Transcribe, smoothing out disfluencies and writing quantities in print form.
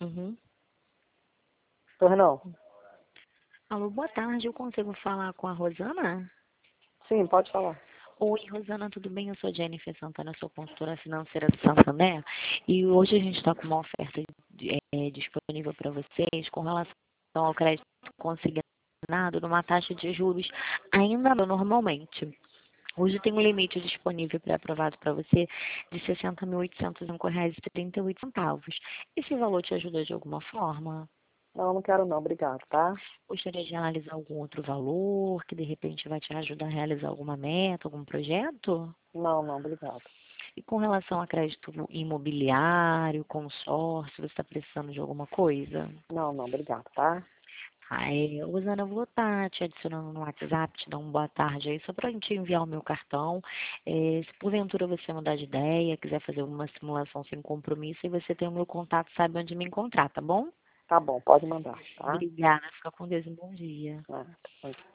Uhum. Pois não? Alô, boa tarde. Eu consigo falar com a Rosana? Sim, pode falar. Oi, Rosana, tudo bem? Eu sou Jennifer Santana, sou consultora financeira do Santander. E hoje a gente está com uma oferta disponível para vocês com relação ao crédito consignado numa taxa de juros ainda normalmente. Hoje tem um limite disponível pré-aprovado para você de R$ 60.805,38. Esse valor te ajuda de alguma forma? Não, não quero não, obrigado, tá? Gostaria de analisar algum outro valor que de repente vai te ajudar a realizar alguma meta, algum projeto? Não, não, obrigado. E com relação a crédito imobiliário, consórcio, você está precisando de alguma coisa? Não, não, obrigado, tá? Aí, Rosana, eu vou estar te adicionando no WhatsApp, te dar uma boa tarde aí, só para a gente enviar o meu cartão. Se porventura você mudar de ideia, quiser fazer uma simulação sem compromisso, e você tem o meu contato, sabe onde me encontrar, tá bom? Tá bom, pode mandar, tá? Obrigada, fica com Deus e um bom dia. Ah,